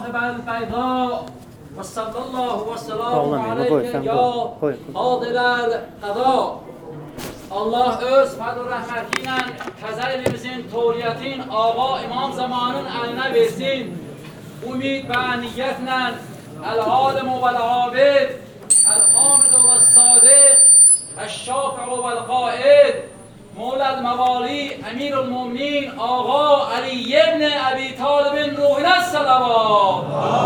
صاحب البيضاء وصلى الله وسلام عليك ya قادر القضاء. Allah öz fadl rahmetiyle tezellimizin, toliyetin, ağa imam zamanın eline versin. Umid ve niyetle el-alim vel-abid, el-hamid vel-sadik, el-şafi vel-qaid, مولى الموالي أمير المؤمنين آغا علي بن أبي طالب روحنا الصلوات.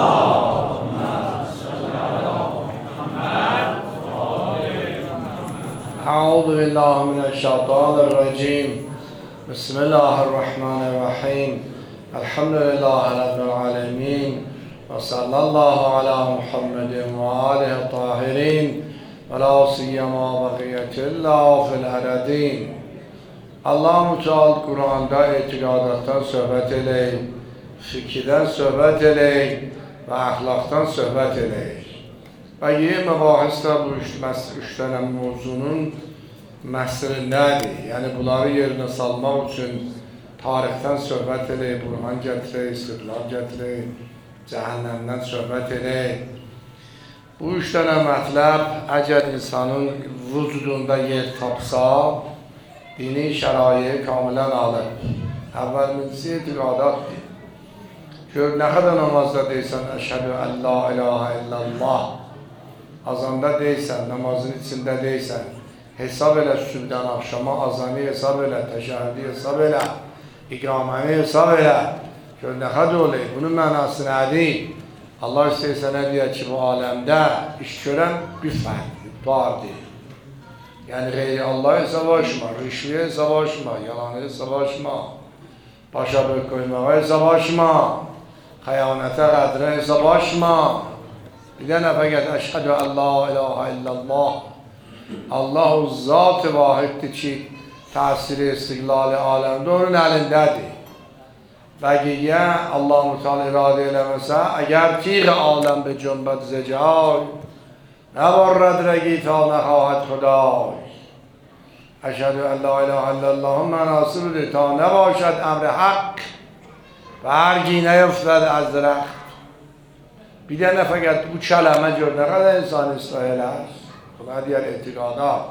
أعوذ بالله من الشيطان الرجيم. بسم الله الرحمن الرحيم. الحمد لله رب العالمين وصلى الله على محمد وآله الطاهرين ولا سيما بقية الله في الأرضين. Allah Teala Kur'an'da etiqadatdan söhbət eləyir, fikirdən söhbət eləyir və əxlaqdan söhbət eləyir. Və yeni məbahisdə bu üç dənə mövzunun məsəlindədir. Yəni bunları yerinə salmaq üçün tarixdən söhbət eləyir, burhan gətirir, istidlal gətirir, cəhənnəmdən söhbət eləyir. Bu üç dənə mətləb əgər insanın vücudunda yer tapsa, dini şəraiyi kamilən alır. Əvvəlimizi etiqadatdır. Gör, nə qədər namazda deysən, əşhədü ən la ilahə illallah. Azanda deysən, namazın içində deysən, hesab elə sübdən axşama, azanı hesab elə, təşəhhüdü hesab elə, iqaməni hesab elə. Gör, nə qədər olur. Bunun mənası nədir? Allah istəyirsə nə deyək ki, bu aləmdə iş görən bir fərqdir, vardır. Yani gayri Allah'a savaşma, rüşveye savaşma, yalanı savaşma, başa bök koymaya savaşma, hayanete kadre savaşma. Bir de ne fakat eşhedü en la ilahe illallah. Allahu zat-ı vahiddir ki tesiri istiqlali alemde onun elindedir. Belki ya Allah-u Teala irade eylemese eğer tiyğ alem be cömbet zecay نبرد رگی تا نخواهد خدای. اشهد ان لا اله الا الله مناسب بوده تا نباشد امر حق برگی نیفتد از درخت. بیده نه فقط bu کلمه جور نه قدر انسان اسرائیل است. خدا دیگر اعتقادات.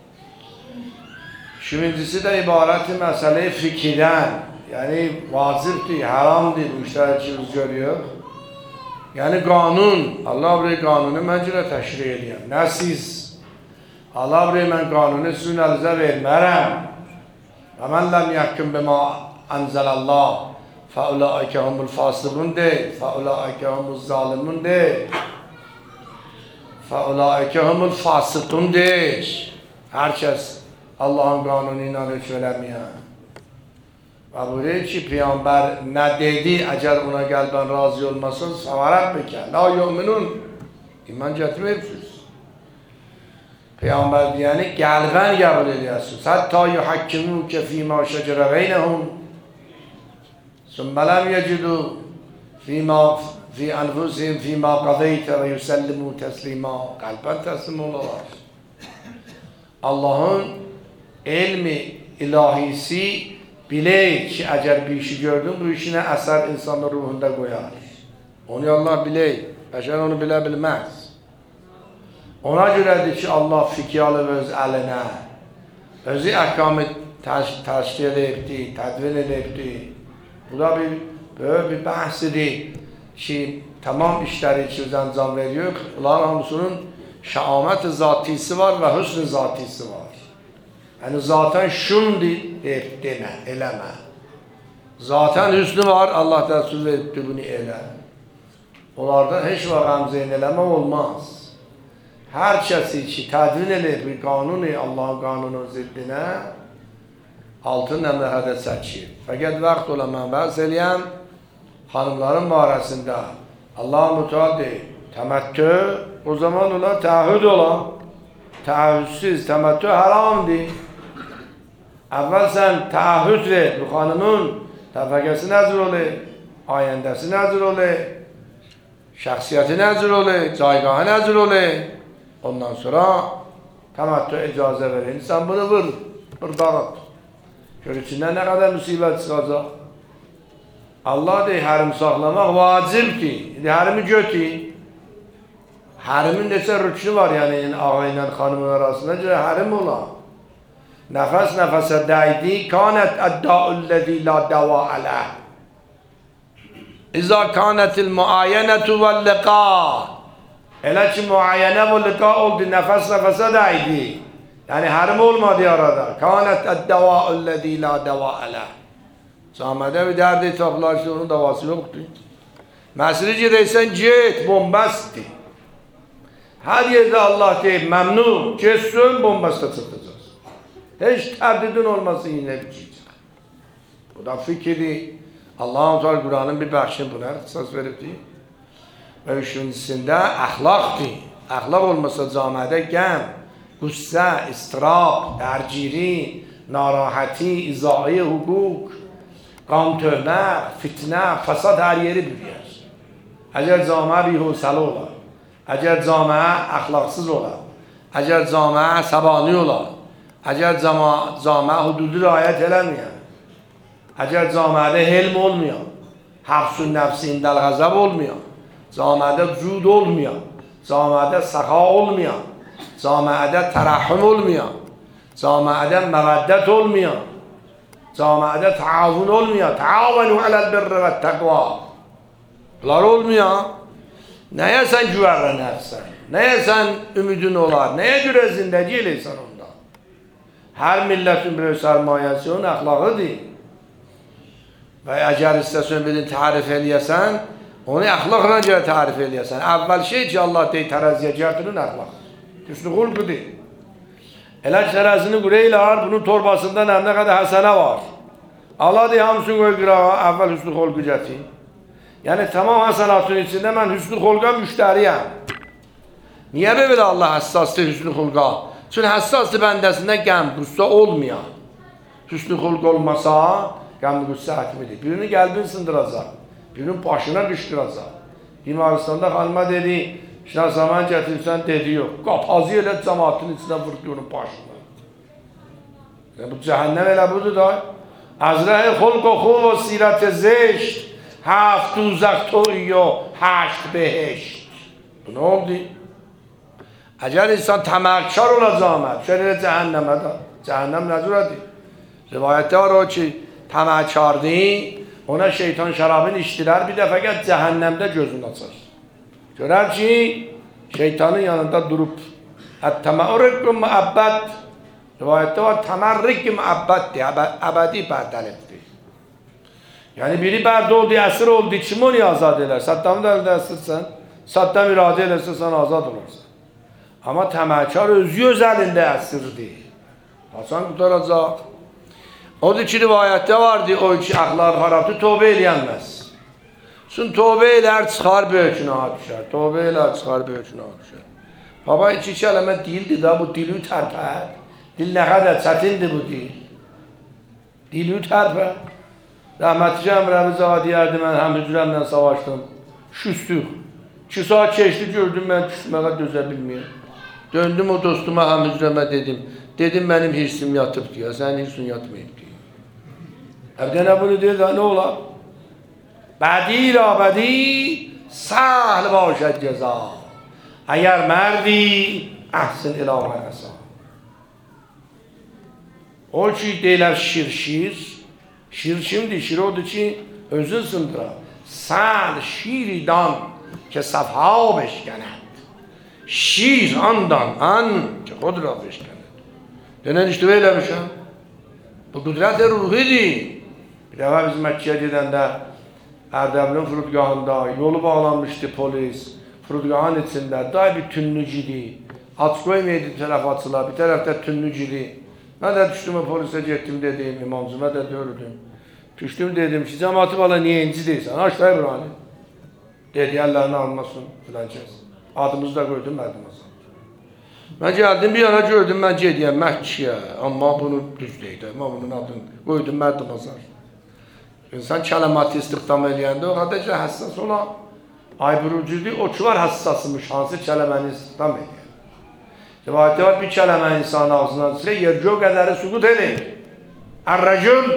Şurincisi de ibaret mesele fikirden. Yani vaziftir, haramdır bu işler içimiz görüyor. Yani kanun, Allah buraya kanunu məncələ təşri edir. Nə siz? Allah buraya mən kanunu sizin əlinizə vermərəm. Və mən ləm yəhkum bima ənzəlallah fəulaikə humul fasıqun deyil, fəulaikə humul zalimun deyil, fəulaikə humul fasıqun deyil. Hər kəs Allah'ın kanunu ilə heç eləməyən. Və buyuruyor ki, Peygamber ne dedi, eğer ona qalbən razı olmasın, savarat bekən. La yu'minun. İman getirmeyipsiz. Peygamber diyəni qalbən qəbul ediyorsunuz. Hatta yuhakkimuke fîmâ şecere beynehum. Sümme lem yecidû fî anfusihim fîmâ qadeyte ve yusellimû teslîmâ. Qalbən teslim olurlar. Allah'ın ilmi ilahisi bileyik ki eğer bir işi gördün bu işine eser insanın ruhunda koyar. Onu Allah bileyik. Beşer onu bile bilmez. Ona göredir ki Allah fikri alır öz eline. Özü ahkamı teşkil edipti, tedvin edipti. Bu da böyle bir bahsidir ki tamam işleri içimiz anzam veriyor. Bunların hamısının şaamet-i zatisi var ve hüsn-i zatisi var. Yani zaten şundi deme, eleme. Zaten hüsnü var, Allah da söz etti bunu ele. Onlardan hiç var gamzeyin eleme olmaz. Her kesi ki tedvin edir bir kanunu, Allah'ın kanunun ziddine altın nemlehede seçir. Fakat vakt olan ben bahs eləyəm hanımların barəsində Allah-u Teala deyir, temettü o zaman onlar təahhüd olan, təahhüdsüz temettü haramdır. Evvel sen taahhüt ver bu hanımın təfəqəsi nəzir olur, ayəndəsi nəzir olur, şəxsiyyəti nəzir olur, caygahı nəzir olur. Ondan sonra temettü icazə verin. Sen bunu vur dağıt. Gör içindən nə qədər müsibət çıxacaq. Allah deyir, hərim saxlamaq vacibdir. Hərimi götür. Hərimin neçə rüknü var, yəni ağa ilə xanımın arasında görə hərim olar. Nəfəs nəfəsə dəydi, kanət ədda'ullezî la dəva aləh. İzâ kanətil muayyenətu vel liqa. Elə ki muayyenə və liqa oldu, nəfəs nəfəsə dəydi. Yəni hərim olmadı arada. Kanət ədda'ullezî la dəva aləh. Samədə bir dərdi tapılar ki, onun davası yoxdur. Məsələ gedəysən, get, bombastdır. Hər yerdə Allah deyib, məmnun, getsin, bombasta çıxacaq. Heç tərdidin olmasın, yine bitəcək. Bu da fikirdir. Allah-u Teala Kur'an'ın bir bəxşini buna ixtisas veribdir. Və üçüncüsündə əxlaqdır. Əxlaq olmasa camiədə qəm, qüssə, istirab, dərgiri, narahaتی, izai hüquq, qam tövbə, fitnə, fəsad hər yeri bürüyər. Əgər camiə bihusəli olar, əgər camiə əxlaqsız olar, əgər camiə səbani olar, əgər camiə hududu riayət eləməyər, əgər camiədə helm olmayan, həbs-ü nəfs indəl qəzəb olmayan, camiədə cud olmayan, camiədə səxa olmayan, camiədə tərəhüm olmayan, camiədə məvəddət olmayan, camiədə təavun olmayan, təavunu aləl birri və təqva. Bunlar olmayan, nəyə sən güvərlənərsən, nəyə sən ümidin olar, nəyə görə zindəgi eləysən onda? Hər millətin bir sərmayəsi onun əxlaqıdır. Və əgər istəsən birini tərif eləyəsən, onu əxlaqla görə tərif eləyəsən. Əvvəl şey ki, Allah deyir, tərəziyə gətirin əxlaq. Hüsnü xulqudur. Elə ki, tərəzini qureylər, bunun torbasında nə qədər həsənə var. Allah deyir, hamısını qoy qırağa, əvvəl hüsnü xulqu gətir. Yəni, tamam həsənatın içində mən hüsnü xulqa müştəriyəm. Niyə belə Allah həssasdır hüsnü xulqa? Çünki həssasdır bəndəsində qəm, qüssə olmayan. Hüsnü xulq olmasa, qəm, qüssə həkmidir. Birinin qəlbini sındıracaq, birinin başına qışqıracaq. Bimaristanda xanıma dedi, şuna zaman gətirsən, dedi yox. Qapazı elə cəmatın içində vurdu onun başına. Bu cəhənnəm elə budur da. Əzrəhi xulq oxu və sirət zeşt, həft uzaq toyyo, həşt behişt. Bu nə oldu? Əgər insan təməlkar olacaq, şöyle cəhənnəmə də. Cəhənnəm nə cürədir? Rivayətdə var o ki, təməlkardır, ona şeytan şərabını içdilər, bir dəfə gəl cəhənnəmdə gözünü açar. Görər ki, şeytanın yanında durub, Ət-təmərrikü müəbbəd, rivayətdə var, təmərrikü müəbbəddir, əbədi bərdəlibdir. Yəni biri bərdə oldu, əsir oldu, kim onu azad elər? Saddamı da əldə əsirsən, Saddam iradə eləsə sən azad olarsan. Amma təməlkar özü öz əlində əsirdir. Hasan qutaracaq. Odur ki, rivayətdə vardı, o iki əxlar xarabdır, tövbə eləyənməz. Çünki tövbə elər, çıxar böyük günaha düşər. Tövbə elər, çıxar böyük günaha düşər. Baba, iki kəlmə dildir da, bu dili tərpər. Dil nə qədər çətindir bu dil. Dili tərpər. Rəhmətli Əmrəmiz ağa deyərdi, mən həm hücrəmlə savaşdım. Küstük. 2 saat keçdi, gördüm, mən küsməyə dözə bilməyəm. Döndüm o dostuma həm hücrəmə dedim. Dedim, mənim hirsim yatıb deyə, sənin hirsin yatmayıb deyə. Əbdənə bunu deyir də, nə olar? Bədir abədi, səhl başəd cəza. Əgər mərdi, əhsin ilahə əsa. O ki, deyilər şir. Şir kimdir? Şir odur ki, özü sındırar. Səhl şiridan ki, səfha beşkənet. Şir andan, ki, xod ra beşkənet. Denən işte eləmişəm. Bu qüdrət ruhidir. Bir dəfə biz Məkkəyə gedəndə Ərdəbilin fırudgahında yolu bağlanmışdı polis. Fırudgahın içində day bir tünlük idi. Aç qoymaydı tərəf açılar, bir tərəfdə tünlük idi. Mən də düşdüm o polisə getdim dedim, imamcıma da dördüm. Düşdüm dedim ki, cəmatı bala niyə inci deyirsən? Aşağıya buranı. Dedi, əllərini almasın filan kəs. Adımızı da qoydum mərdimazan. Mən gəldim bir yana gördüm, mən gediyəm Məkkəyə. Amma bunu düz deydi, amma bunun adını qoydum mərdimazan. İnsan kələmatı istiqdam eləyəndə o qədər ki, həssas olan ayburucudur, o ki var həssasımış, hansı kələməni istiqdam eləyər. Rivayətdə var, bir kələmə insanın ağzından çıxır, yer göq qədəri süqut edir. Ər-rəcül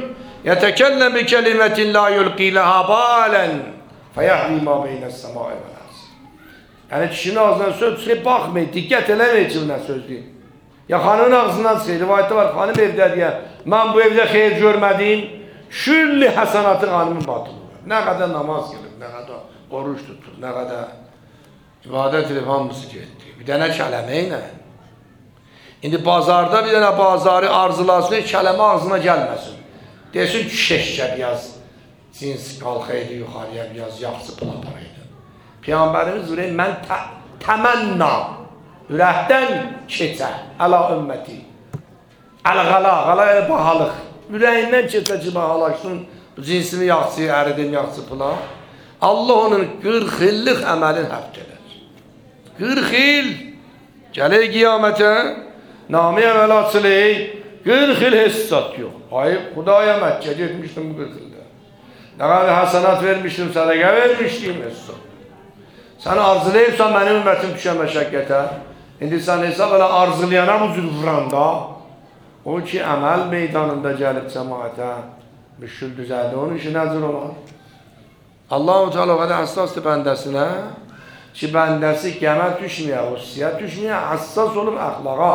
يَتَكَلَّمْ بِكَلِمَةٍ لَا يُلْقِي لَهَا بَالًا فَيَحْوِي مَا بَيْنَ السَّمَاءِ وَالْأَرْضِ. Yani kişinin ağzından söz çıkıp bakmayın, dikkat eləməyin ki, bundan söz deyil. Ya xanımın ağzından çıxır, rivayətdə var, xanım evdə deyə, mən bu evdə xeyir görmədim, külli həsənatı xanımın batılır. Nə qədər namaz qılır, nə qədər oruç tutur, nə qədər ibadət edib hamısı getdi. Bir dənə kələmə ilə. İndi bazarda bir dənə bazarı arzulasın, kələmə ağzına gəlməsin. Desin ki, şeşkə biraz cins qalxaydı yuxarıya, biraz yaxşı pılaparaydı. Peyğəmbərimiz deyir, mən təmənna, ürəkdən keçə, əla ümməti. Əl-qala, qala elə bahalıq. Ürəyindən keçə ki, bahalaşsın, cinsini yaxşı, əridim yaxşı pıla. Allah onun 40 illik əməlin həbd edər. 40 il gəlir qiyamətə, nami əməl açılır, 40 il hesat yox. Hayır, Xudaya Məkkə getmişdim bu 40 ildə. Nə qədər həsənat vermişdim, sədəqə vermişdim hesat. Sən arzulayırsan mənim ümmətim düşən məşəqqətə. İndi sən hesab elə arzulayana bu cür vuranda, o ki əməl meydanında gəlib cəmaətə müşkül düzəldi. Onun işi nəzir olar? Allah-u Teala o qədər həssasdır bəndəsinə ki, bəndəsi qəmə düşməyə, hususiyyət düşməyə, həssas olub əxlaqa.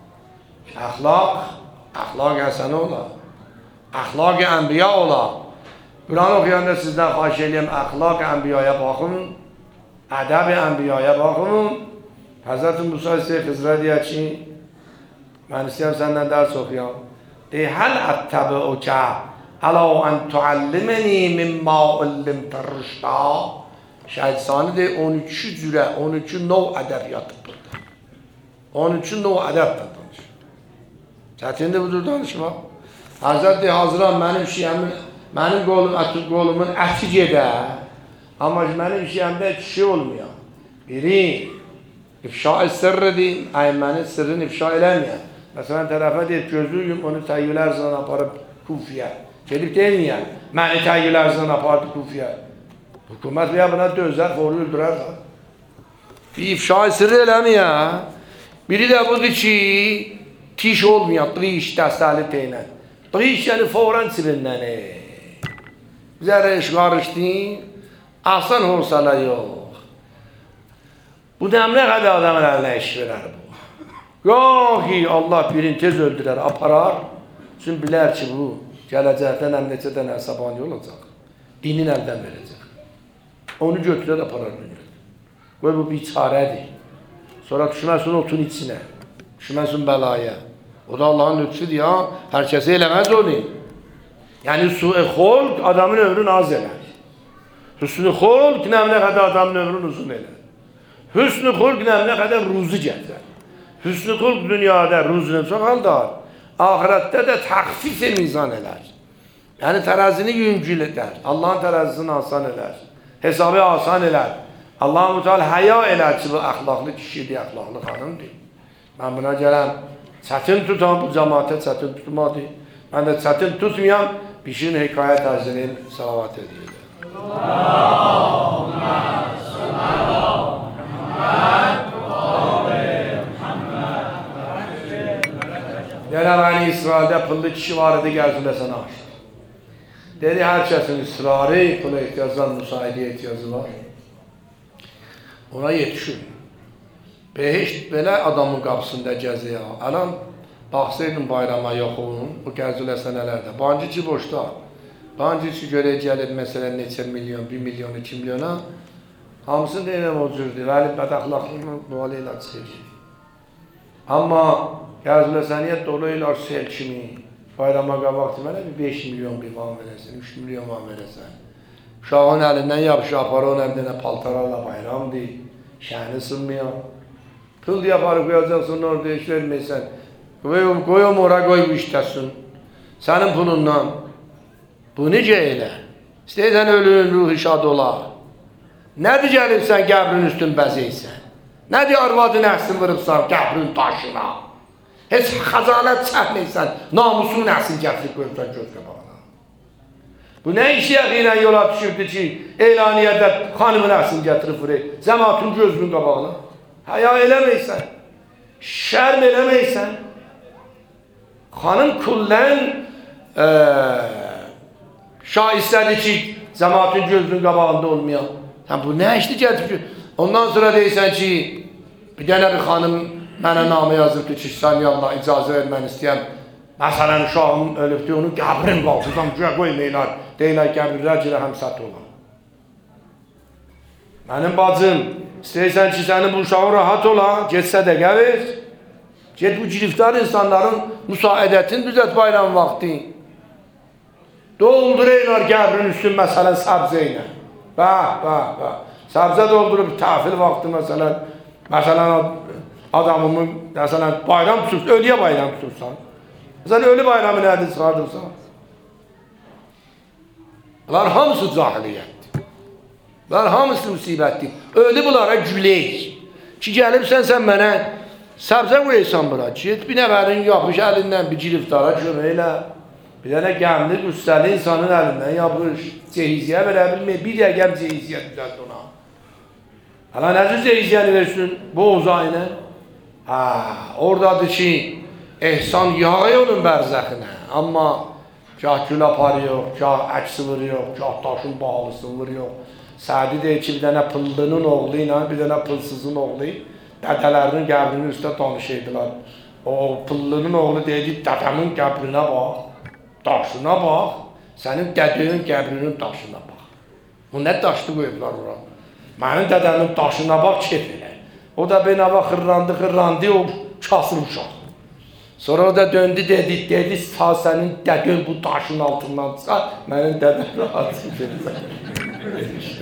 Əxlaq həsənə olar. Əxlaq-ı ənbiya olar. Quran oxuyanda sizdən xahiş edəyəm, əxlaq-ı ənbiyaya baxın, ədəb-i ənbiyaya baxın. Həzrət Musa istəyir Xızrə deyək ki, mən istəyəm səndən dərs oxuyam. Deyir, həl ətəbi'ukə ələ ən tuəlliməni mimma ullimtə rüşdə. Şəhid-sani deyir, 12 cürə, 12 nov ədəb yatıb burada. 12 nov ədəb danışır. Çətindir budur danışmaq. Həzrət deyir, hazıram mənim şiyəmin, mənim qolumun əti gedə. Amma mənim şiyəmdə kişi olmayan. Biri, ifşa-i sırrıdır, əymənin sırrını ifşa eləməyən. Məsələn, tərəfə deyir, gözlüyüm, onu təyyül ərzından aparıb Kufiyə. Gelib deyilməyən, məni təyyül ərzından apardı Kufiyə. Hükümət veya buna dözər, foru öldürərlər. Bir ifşa-i sırrı eləməyən. Biri də budur ki, tiş olmayan, qiş dəstəli teynən. Qiş yəni foran sirindən. Bizə iş qarışdın, asan olsa da yox. Bu dəmrə qədər adamın əlinə iş verər bu. Yox ki, Allah birini tez öldürər, aparar. Çünki bilər ki, bu gələcəkdən həm neçə dənə əsabani olacaq. Dinin əldən verəcək. Onu götürər, aparar dünyada. Qoy bu bir çarədir. Sonra düşməsin otun içinə. Düşməsin bəlaya. O da Allahın lütfüdür ya. Hər kəsə eləməz onu. Yəni, su-i xolq adamın ömrünü az elər. Hüsnü xolq nəmlə qədər adamın ömrünü uzun elər. Hüsnü xulq nə qədər ruzu gətirər. Hüsnü xulq dünyada ruzunu çoxaldar, ahirətdə də təxfif mizan elər. Yəni tərəzini yüngül edər, Allahın tərəzisini asan elər, hesabı asan elər. Allah-u Teala həya elər ki, bu əxlaqlı kişidir, əxlaqlı xanımdır. Mən buna gələm, çətin tutan bu cəmaatə çətin tutmadı. Mən də çətin tutmayan bir şeyin hekayət ərzini salavat edirəm. Allahümme sallallahu Deyirəm, Bəni İsraildə pıllı kişi var idi, gəlsində sənə açdı. Dedi, hər kəsin ısrarı, pula ehtiyacdan müsaidiyə ehtiyacı var. Ona yetişir. Behişt belə adamın qapısında gəziyə. Ələn, baxsaydın bayrama yoxun, bu gəzülə sənələrdə. Bancı ki, boşda. Bancı ki, görək gəlib, məsələn, neçə milyon, 1 milyon, 2 milyona. Hamısını deyiləm o cürdür, vəlib bədəxlaqlığını müali ilə çıxır. Amma gəzülə səniyyət dolu ilə sel kimi bayrama qabaq demələ 5 milyon bir van verəsən, 3 milyon van verəsən. Uşağın əlindən yapışı apar, onun əmdənə paltarlarla bayramdır, şəhəni sınmayan. Pul deyə aparıb qoyacaqsın, orada iş verməysən. Qoyum ora qoy bu işləsin. Sənin pulundan. Bu necə elə? İstəyirsən ölünün ruhu şad olar. Nədir gəlibsən qəbrin üstün bəzəysən? Nədir arvadın əhsin vırıbsan qəbrin daşına? Heç xəzalət çəkməysən, namusun əhsin gətirib qoyubsan göz qabağına. Bu nə işi ilə yola düşübdür ki, elaniyyədə xanımın əhsin gətirib vurur, cəmatın gözünün qabağına? Həya eləməysən, şərm eləməysən. Xanım kullən Şah istədi ki, cəmaatın gözünün qabağında olmayan. Sən bu nə işdir gətirib? Ondan sonra deyirsən ki, bir dənə bir xanım mənə namı yazıbdır ki, sən yallah icazə verməni istəyəm. Məsələn, şahım ölübdür, onu qəbrin qalxıdan güya qoymayırlar. Deyirlər, qəbirlər girə həmsət olan. Mənim bacım, istəyirsən ki, sənin bu uşağın rahat ola, get sədəqə ver. Get bu giriftar insanların müsaadətini düzət bayram vaxtı. Dolduraylar qəbrin üstün məsələn səbzə ilə. Bəh. Səbzə doldurub təhvil vaxtı məsələn adamımın bayram tutursan, ölüyə bayram tutursan. Məsələn ölü bayramı nədir çıxardırsan? Bunlar hamısı cahiliyyətdir. Bunlar hamısı müsibətdir. Ölü bunlara gülək. Ki gəlibsən sən mənə səbzə qoyaysan bura. Get bir nəfərin yapış əlindən bir giriftara köməklə. Bir dənə gəmli, qüssəli insanın əlindən yapış. Cehiziyyə verə bilməyib. Bir dəqiqəm cehiziyyə düzəldi ona. Hala nədir cehiziyyəni versin? Bu uzayına. Oradadır ki, ehsan yağıyor onun bərzəxinə. Amma gah gül aparıyor, gah əksi vuruyor, gah daşın bağlısını vuruyor. Sədi deyir ki, bir dənə pıllının oğlu ilə, bir dənə pılsızın oğlu dədələrinin qəbrinin üstə danışıydılar. O pıllının oğlu deyir, dədəmin qəbrinə bax. Daşına bax, sənin dədənin qəbrinin daşına bax. Bu nə daşlı qoyublar ora? Mənim dədəmin daşına bax, kef elə. O da benava xırrandı, o kasır uşaq. Sonra o da döndü, dedi, sağ sənin dədən bu daşın altından çıxa, mənim dədəm rahatsız edir.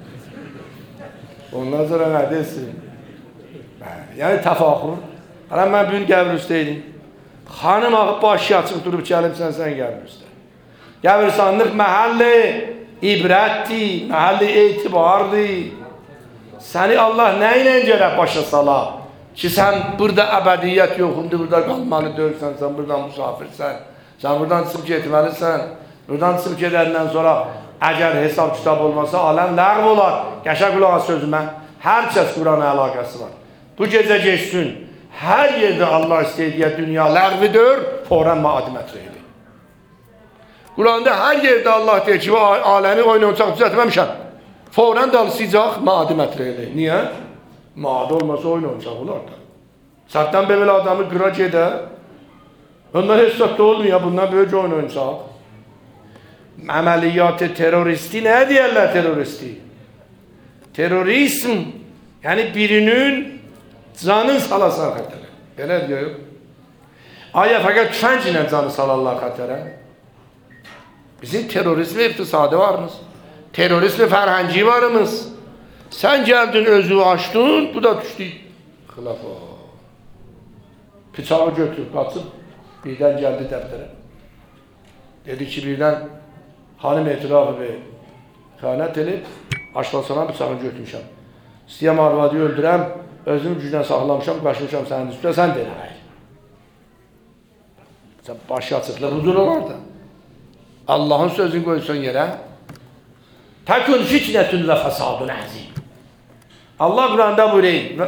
Ondan sonra nə desin? Yəni təfaxur. Hala mən bir qəbr üstəydim. Xanım ağıb başı açıq durub gəlimsən, sən qəbr üstə. Qəbirstanlıq məhəlli ibrətdir, məhəlli etibardır. Səni Allah nə ilə gərək başa sala? Ki sən burada əbədiyyət yoxundur, burada qalmalı dörsən, sən buradan musafirsən. Sən buradan çıxıb getməlisən. Buradan çıxıb gedəndən sonra əgər hesab kitab olmasa, aləm ləğv olar. Qəşə qulağa sözümə, hər kəs Qurana əlaqəsi var. Bu gecə geçsin. Hər yerdə Allah istəydiyə dünya ləğvidir, forən maadimət reyli. Quranda hər yerdə Allah deyir ki, aləmi oynayacaq düzətməmişəm. Forən dalısıyacaq maadimət reyli. Niyə? Maad olmasa oynayacaq olar da. Sərtdən belə adamı qıra gedə, ondan hesabda olmuyor, bundan böyük oynayacaq. Əməliyyatı teröristi nə deyərlər teröristi? Terörizm, yəni birinin canın salasan xətərə. Belə deyir. Aya fəqət tüfənc ilə canı salarlar xətərə. Bizim terörizm iqtisadi varımız. Terörizm fərhəngi varımız. Sən gəldin özü açdın, bu da düşdü. Xilafa. Bıçağı götürüb, qaçıb, birdən gəldi dəftərə. Dedi ki, birdən hanım etirafı bir xəyanət edib, aşlasana bıçağı götürmüşəm. İstəyəm arvadı öldürəm, özümü gücdən saxlamışam, qaşmışam sənin üstündə, sən deyil, hayır. Sən başı açıqlar, huzur olar da. Allahın sözünü qoysun yerə. Təkun fitnətün və fəsadun əzim. Allah Quranda buyurur.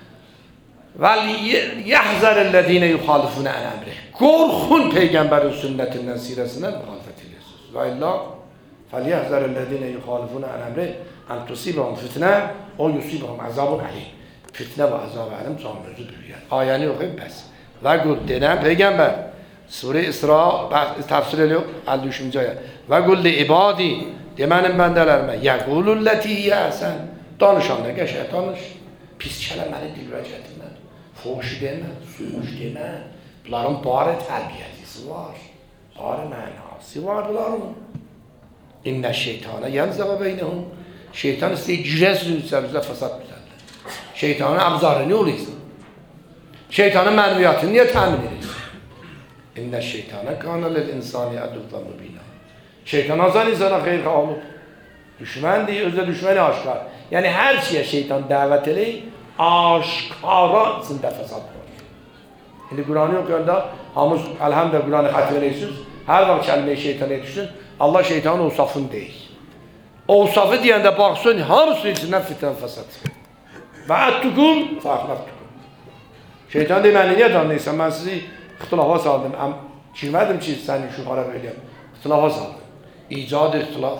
Vəl-yəhzərəl-ləzīnə yuxalifuna ən əmri. Qorxun Peyğəmbərin sünnətindən, sirəsindən müxalifət edirsiniz. Və illah, fəl-yəhzərəl-ləzīnə yuxalifuna ən əmri. Ən tusibəhum fitnə, o yusibəhum əzabun əlim. Fitnə və əzab-ı əlim canınızı büyüyər. Ayəni yoxuyum bəs. Və qul denən Peyğəmbər. Surə İsra təfsir ediyor 53-cü ayə. Və qul li ibadi demənin bəndələrimə. Yəqululləti əhsən. Danışanda qəşəng danış. Pis kələməni dilə gətirmə. Foş demə, suymuş demə. Bunların bari tərbiyəsi var. Bari mənası var bunların. İnnə şeytana yəmzəqə beynəhum. Şeytan istəyir girəsiz üzərimizdə fəsad düzəldir. Şeytanın əbzarı nə olursun? Şeytanın mənviyyatını niyə təmin edirsin? İnnə şeytana qanəl insani əduvdan mübinə. Şeytan azan insana xeyr olub. Düşməndir, özdə düşməni aşkar. Yəni hər şeyə şeytan dəvət eləyir, aşkara içində fəsad var. İndi Quranı oxuyanda, hamız əlhəmdə Quranı xətr eləyirsiniz, hər vaxt kəlməyi şeytana düşsün, Allah şeytanın ovsafını deyir. Ovsafı deyəndə baxsın, hamısının içindən fitnən fəsad çıxır. Və əttukum, fəxləftukum. Şeytan deməni, niyə danlayırsan? Mən sizi ixtilafa saldım, girmədim ki, səni şüxara böyləyəm. İxtilafa saldım. ایجاد اختلاف.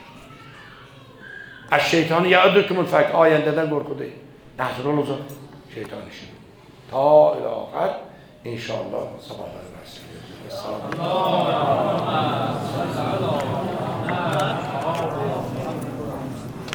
از شیطان یعدکم الفقر، آینده‌دن گرکوده نحضرون اوزا شیطانشون تا الی آخر انشاءالله. صباح الخیر.